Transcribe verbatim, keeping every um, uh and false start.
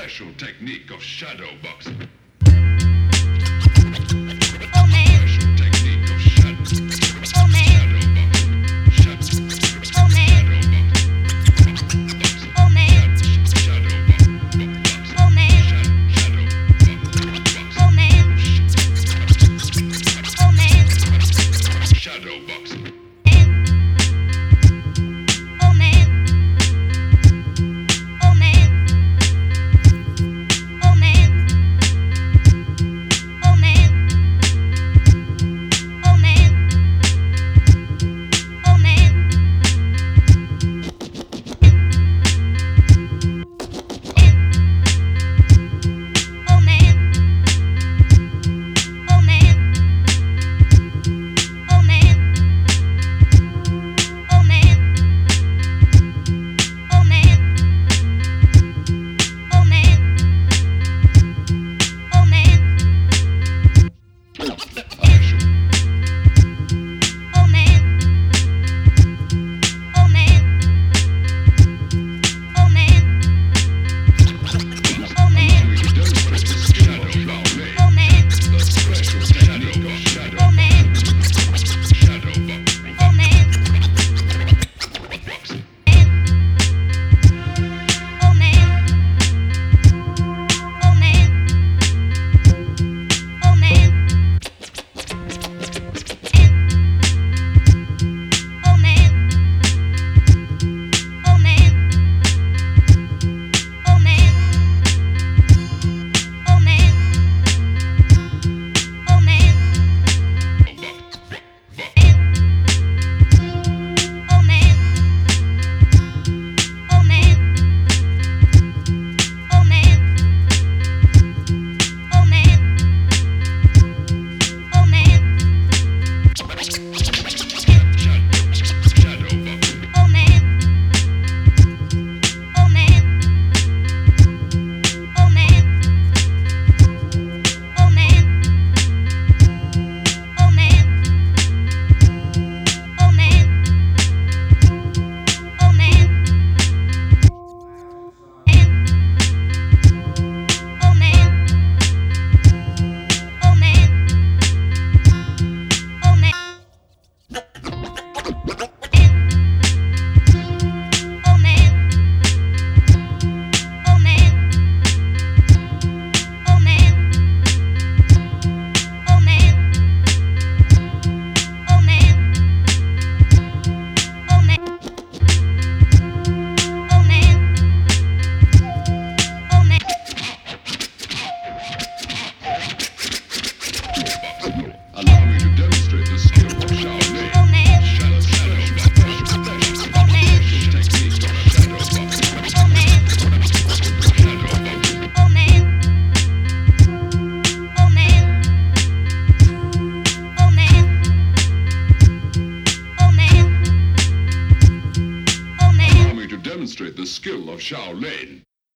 special technique of shadow boxing. Oh man, Special technique of shadow, oh man, shadow boxing. Shadow, oh man, shadow boxing. oh man, Shadow boxing. oh man, Shadow oh man, oh man, shadow boxing. oh man, oh man, oh man, oh man, oh man, oh man. Oh man, oh man, oh man, oh man, oh man, oh man, oh man, oh man, oh man, oh man, oh man, We can demonstrate the skill of Shaolin. oh man, The special technique of shadow oh man, shadow boxing. oh man, boxing. oh man, oh man, oh man, oh man, oh man, oh man, oh man, oh man, oh man, oh man, oh man, oh man, oh man, Shadow boxing. oh man, oh man, oh man, oh man, oh man, oh man, oh man, oh man, oh man, oh man, oh man, oh man, oh man, oh man, oh man, oh man, oh man, oh man. Allow me to demonstrate the skill of Shaolin. Oh man, Shadow, shadow boxing. oh man, Special technique of shadow boxing. oh man, Shadow boxing. oh man, oh man, oh man, oh man, oh man. Allow me to demonstrate the skill of Shaolin.